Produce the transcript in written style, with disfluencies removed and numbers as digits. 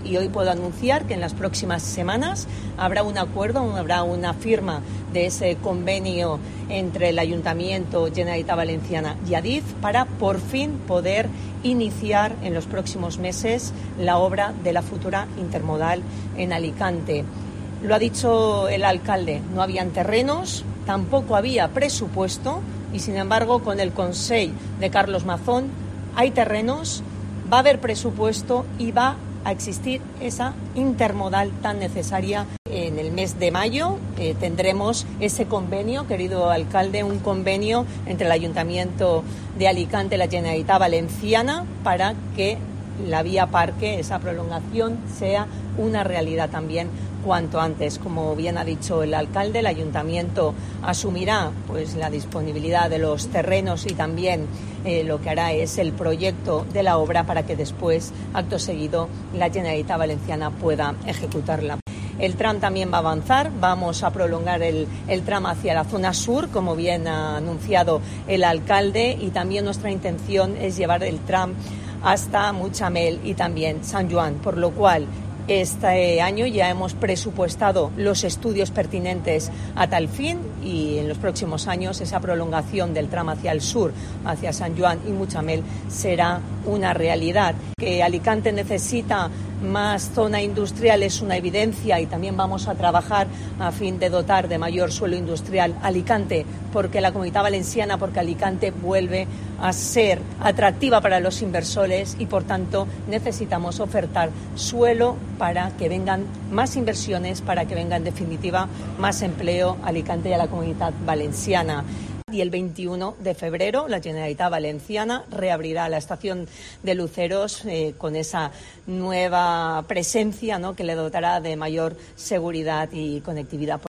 y hoy puedo anunciar que en las próximas semanas habrá un acuerdo, habrá una firma de ese convenio entre el Ayuntamiento, Generalitat Valenciana y Adif para por fin poder iniciar en los próximos meses la obra de la futura intermodal en Alicante. Lo ha dicho el alcalde, no habían terrenos, tampoco había presupuesto y sin embargo con el Consell de Carlos Mazón hay terrenos, va a haber presupuesto y va a existir esa intermodal tan necesaria. En el mes de mayo tendremos ese convenio, querido alcalde, un convenio entre el Ayuntamiento de Alicante y la Generalitat Valenciana para que la vía Parque, esa prolongación, sea una realidad también cuanto antes. Como bien ha dicho el alcalde, el ayuntamiento asumirá pues la disponibilidad de los terrenos y también lo que hará es el proyecto de la obra para que después, acto seguido, la Generalitat Valenciana pueda ejecutarla. El tram también va a avanzar, vamos a prolongar el tram hacia la zona sur, como bien ha anunciado el alcalde, y también nuestra intención es llevar el tram hasta Mutxamel y también San Joan, por lo cual este año ya hemos presupuestado los estudios pertinentes a tal fin y en los próximos años esa prolongación del tram hacia el sur, hacia San Joan y Mutxamel, será una realidad. Que Alicante necesita más zona industrial es una evidencia y también vamos a trabajar a fin de dotar de mayor suelo industrial Alicante, porque la Comunitat Valenciana, porque Alicante vuelve a ser atractiva para los inversores y por tanto necesitamos ofertar suelo para que vengan más inversiones, para que venga en definitiva más empleo a Alicante y a la Comunitat Valenciana. Y el 21 de febrero la Generalitat Valenciana reabrirá la estación de Luceros con esa nueva presencia, ¿no?, que le dotará de mayor seguridad y conectividad.